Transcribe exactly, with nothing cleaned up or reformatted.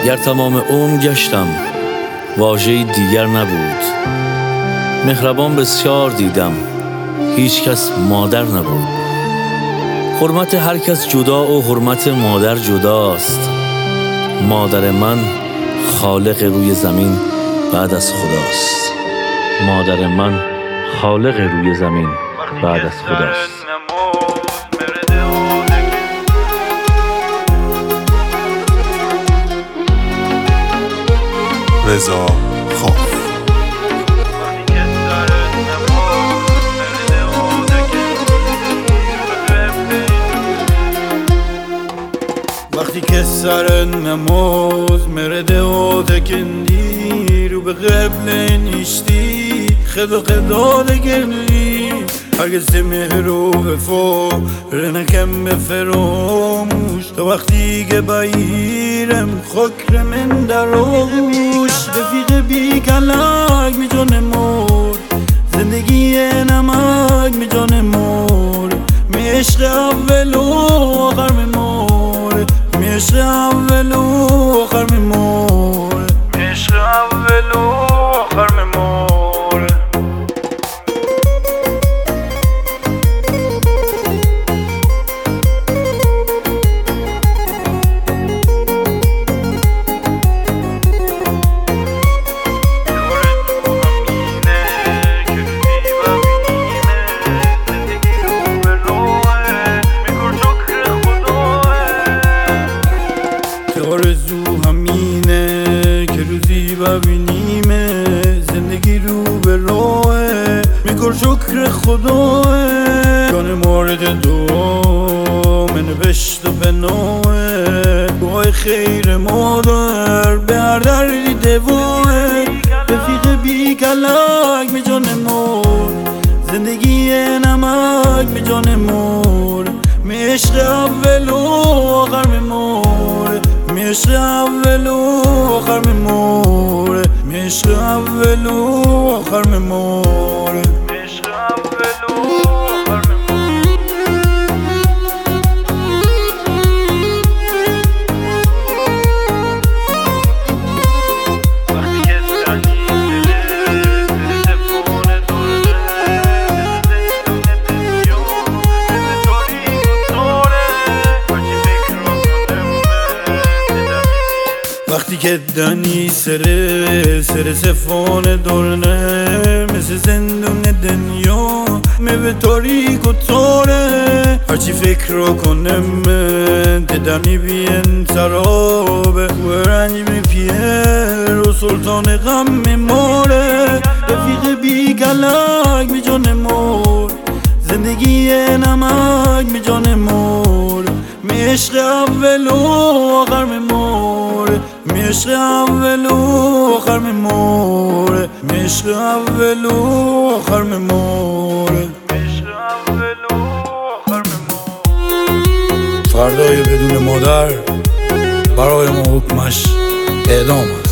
گر تمام عمر گشتم واژه‌ای دیگر نبود. مهربان بسیار دیدم هیچ کس مادر نبود. حرمت هر کس جدا و حرمت مادر جداست. مادر من خالق روی زمین بعد از خداست. مادر من خالق روی زمین بعد از خداست. رضا خوف. وقتی که سر نماز مرده و دکندی رو به قبل نیشتی خدا خدا دگلی هرگز مهر و وفا رنکم به فراموش تا وقتی که بایرم خاک من در آغوش رفیق بی کلک می جان مور زندگی نمک می جان مور می عشق اول و آخر می مور می عشق اول و آخر می مور می عشق اول و آخر می مور. آرزو همینه که روزی ببینیمه زندگی رو به راهه میکن شکر خداه جان مورد دعا من نوشت و بناه دعای خیر مادر به هر دردی دواه رفیق بی کلک می جان مور زندگی نمک می جان مور می عشق اول و آخر می مور می عشق اول و آخر می مور می عشق اول و آخر می مور می عشق اول و آخر می وقتی که دنی سره سر سفان دورنه مثل زندون دنیا به تاریک و تاره هرچی فکر رو کنم ددمی بین ترابه و رنج می پیر و سلطان غم می ماره رفیق بی کلک می جان مور زندگی نمک می جان مور می عشق اول و آخر می مور می عشق اول و آخر می مور می عشق اول و آخر می مور فردای بدون مادر برای ما حکمش اعدام.